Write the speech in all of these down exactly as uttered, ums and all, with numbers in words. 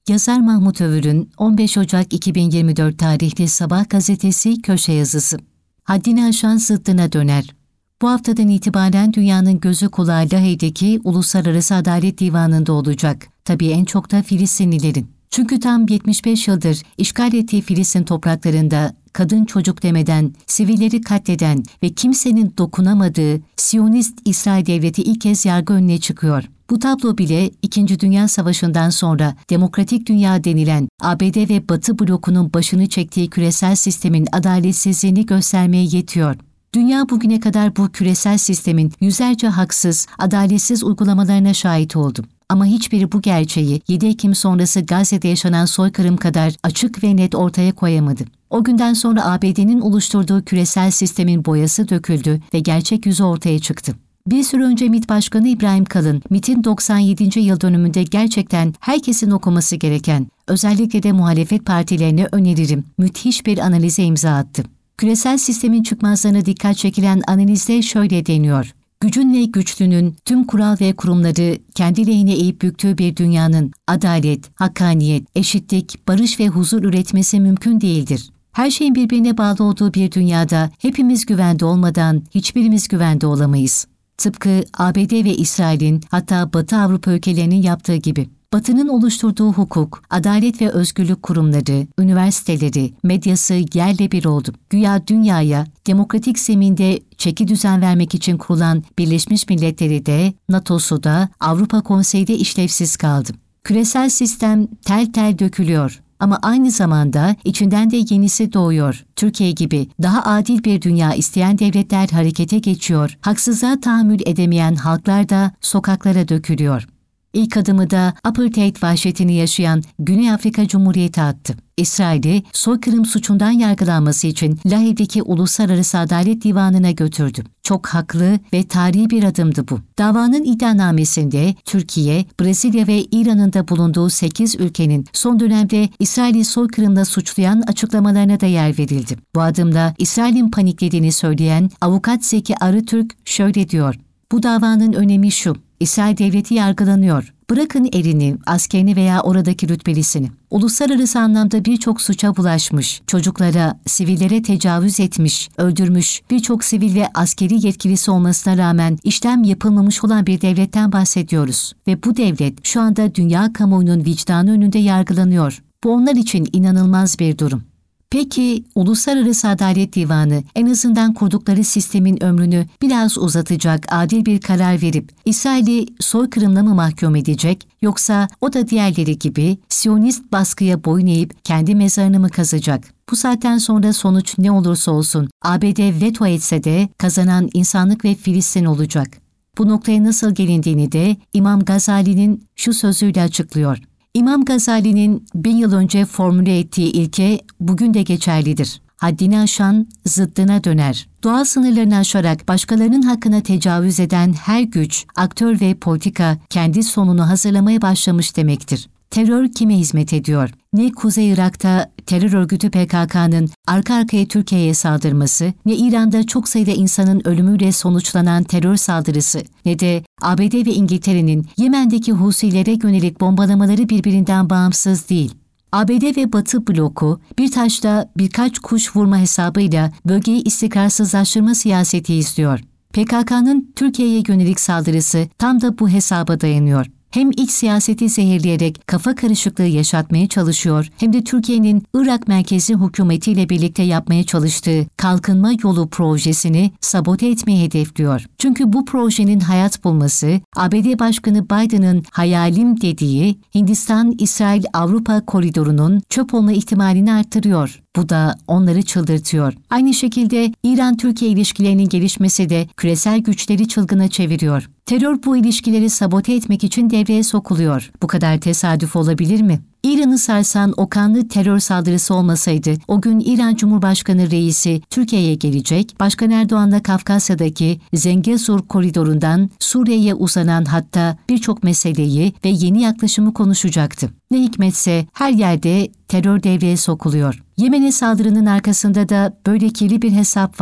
Yazar Mahmut Övür'ün on beş Ocak iki bin yirmi dört tarihli Sabah gazetesi köşe yazısı. Haddini aşan zıddına döner. Bu haftadan itibaren dünyanın gözü kulağı Lahey'deki Uluslararası Adalet Divanı'nda olacak. Tabii en çok da Filistinlilerin. Çünkü tam yetmiş beş yıldır işgal ettiği Filistin topraklarında kadın çocuk demeden sivilleri katleden ve kimsenin dokunamadığı Siyonist İsrail Devleti ilk kez yargı önüne çıkıyor. Bu tablo bile İkinci Dünya Savaşı'ndan sonra demokratik dünya denilen A B D ve Batı blokunun başını çektiği küresel sistemin adaletsizliğini göstermeye yetiyor. Dünya bugüne kadar bu küresel sistemin yüzlerce haksız, adaletsiz uygulamalarına şahit oldu. Ama hiçbiri bu gerçeği yedi Ekim sonrası Gazze'de yaşanan soykırım kadar açık ve net ortaya koyamadı. O günden sonra A B D'nin oluşturduğu küresel sistemin boyası döküldü ve gerçek yüzü ortaya çıktı. Bir süre önce MİT Başkanı İbrahim Kalın, MİT'in doksan yedinci yıl dönümünde gerçekten herkesin okuması gereken, özellikle de muhalefet partilerine öneririm, müthiş bir analize imza attı. Küresel sistemin çıkmazlarına dikkat çekilen analizde şöyle deniyor: gücün ve güçlünün tüm kural ve kurumları kendi lehine eğip büktüğü bir dünyanın adalet, hakkaniyet, eşitlik, barış ve huzur üretmesi mümkün değildir. Her şeyin birbirine bağlı olduğu bir dünyada hepimiz güvende olmadan hiçbirimiz güvende olamayız. Tıpkı A B D ve İsrail'in, hatta Batı Avrupa ülkelerinin yaptığı gibi. Batı'nın oluşturduğu hukuk, adalet ve özgürlük kurumları, üniversiteleri, medyası yerle bir oldu. Güya dünyaya demokratik zeminde çeki düzen vermek için kurulan Birleşmiş Milletleri de, NATO'su da, Avrupa Konseyi de işlevsiz kaldı. Küresel sistem tel tel dökülüyor. Ama aynı zamanda içinden de yenisi doğuyor. Türkiye gibi daha adil bir dünya isteyen devletler harekete geçiyor. Haksızlığa tahammül edemeyen halklar da sokaklara dökülüyor. İlk adımı da apartheid vahşetini yaşayan Güney Afrika Cumhuriyeti attı. İsrail'i soykırım suçundan yargılanması için Lahey'deki Uluslararası Adalet Divanı'na götürdü. Çok haklı ve tarihi bir adımdı bu. Davanın iddianamesinde Türkiye, Brezilya ve İran'ın da bulunduğu sekiz ülkenin son dönemde İsrail'i soykırımla suçlayan açıklamalarına da yer verildi. Bu adımda İsrail'in paniklediğini söyleyen avukat Zeki Arıtürk şöyle diyor: bu davanın önemi şu: İsrail devleti yargılanıyor. Bırakın erini, askerini veya oradaki rütbelisini. Uluslararası anlamda birçok suça bulaşmış, çocuklara, sivillere tecavüz etmiş, öldürmüş, birçok sivil ve askeri yetkilisi olmasına rağmen işlem yapılmamış olan bir devletten bahsediyoruz. Ve bu devlet şu anda dünya kamuoyunun vicdanı önünde yargılanıyor. Bu onlar için inanılmaz bir durum. Peki Uluslararası Adalet Divanı en azından kurdukları sistemin ömrünü biraz uzatacak adil bir karar verip İsrail'i soykırımla mı mahkum edecek, yoksa o da diğerleri gibi Siyonist baskıya boyun eğip kendi mezarını mı kazacak? Bu saatten sonra sonuç ne olursa olsun A B D veto etse de kazanan insanlık ve Filistin olacak. Bu noktaya nasıl gelindiğini de İmam Gazali'nin şu sözüyle açıklıyor: İmam Gazali'nin bin yıl önce formüle ettiği ilke bugün de geçerlidir. Haddini aşan zıddına döner. Doğal sınırlarını aşarak başkalarının hakkına tecavüz eden her güç, aktör ve politika kendi sonunu hazırlamaya başlamış demektir. Terör kime hizmet ediyor? Ne Kuzey Irak'ta terör örgütü P K K'nın arka arkaya Türkiye'ye saldırması, ne İran'da çok sayıda insanın ölümüyle sonuçlanan terör saldırısı, ne de A B D ve İngiltere'nin Yemen'deki Husilere yönelik bombalamaları birbirinden bağımsız değil. A B D ve Batı bloku bir taşla birkaç kuş vurma hesabıyla bölgeyi istikrarsızlaştırma siyaseti izliyor. P K K'nın Türkiye'ye yönelik saldırısı tam da bu hesaba dayanıyor. Hem iç siyaseti zehirleyerek kafa karışıklığı yaşatmaya çalışıyor, hem de Türkiye'nin Irak merkezi hükümetiyle birlikte yapmaya çalıştığı kalkınma yolu projesini sabote etmeyi hedefliyor. Çünkü bu projenin hayat bulması, A B D Başkanı Biden'ın hayalim dediği Hindistan-İsrail-Avrupa koridorunun çöp olma ihtimalini arttırıyor. Bu da onları çıldırtıyor. Aynı şekilde İran-Türkiye ilişkilerinin gelişmesi de küresel güçleri çılgına çeviriyor. Terör bu ilişkileri sabote etmek için devreye sokuluyor. Bu kadar tesadüf olabilir mi? İran'ı sarsan o kanlı terör saldırısı olmasaydı, o gün İran Cumhurbaşkanı reisi Türkiye'ye gelecek, Başkan Erdoğan'la Kafkasya'daki Zengezur koridorundan Suriye'ye uzanan hatta birçok meseleyi ve yeni yaklaşımı konuşacaktı. Ne hikmetse her yerde terör devreye sokuluyor. Yemen'e saldırının arkasında da böyle kirli bir hesap var.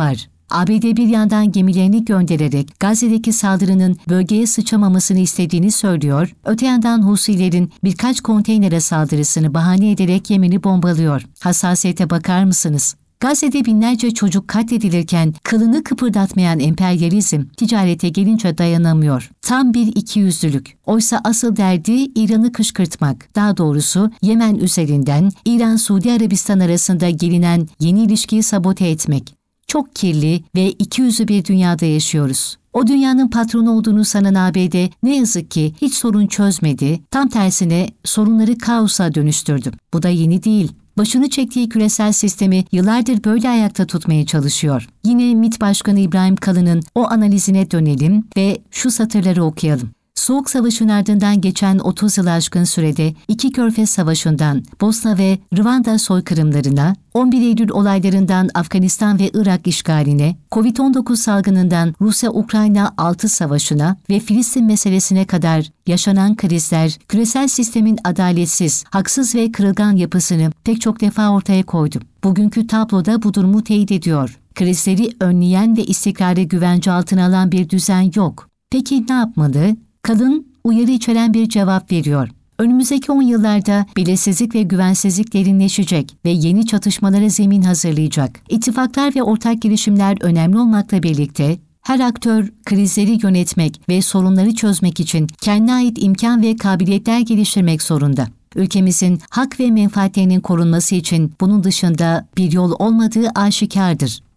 A B D bir yandan gemilerini göndererek Gazze'deki saldırının bölgeye sıçramamasını istediğini söylüyor, öte yandan Husilerin birkaç konteynere saldırısını bahane ederek Yemen'i bombalıyor. Hassasiyete bakar mısınız? Gazze'de binlerce çocuk katledilirken kılını kıpırdatmayan emperyalizm ticarete gelince dayanamıyor. Tam bir ikiyüzlülük. Oysa asıl derdi İran'ı kışkırtmak. Daha doğrusu Yemen üzerinden İran-Suudi Arabistan arasında gelinen yeni ilişkiyi sabote etmek. Çok kirli ve ikiyüzlü bir dünyada yaşıyoruz. O dünyanın patronu olduğunu sanan A B D ne yazık ki hiç sorun çözmedi, tam tersine sorunları kaosa dönüştürdü. Bu da yeni değil. Başını çektiği küresel sistemi yıllardır böyle ayakta tutmaya çalışıyor. Yine MİT Başkanı İbrahim Kalın'ın o analizine dönelim ve şu satırları okuyalım. Soğuk Savaş'ın ardından geçen otuz yıl aşkın sürede iki Körfez Savaşı'ndan Bosna ve Rwanda soykırımlarına, on bir Eylül olaylarından Afganistan ve Irak işgaline, kovid on dokuz salgınından Rusya-Ukrayna altı savaşına ve Filistin meselesine kadar yaşanan krizler, küresel sistemin adaletsiz, haksız ve kırılgan yapısını pek çok defa ortaya koydu. Bugünkü tabloda bu durumu teyit ediyor. Krizleri önleyen ve istikrarı güvence altına alan bir düzen yok. Peki ne yapmalı? Kalın, uyarı içeren bir cevap veriyor. Önümüzdeki on yıllarda belirsizlik ve güvensizlik derinleşecek ve yeni çatışmalara zemin hazırlayacak. İttifaklar ve ortak girişimler önemli olmakla birlikte, her aktör krizleri yönetmek ve sorunları çözmek için kendine ait imkan ve kabiliyetler geliştirmek zorunda. Ülkemizin hak ve menfaatlerinin korunması için bunun dışında bir yol olmadığı aşikardır.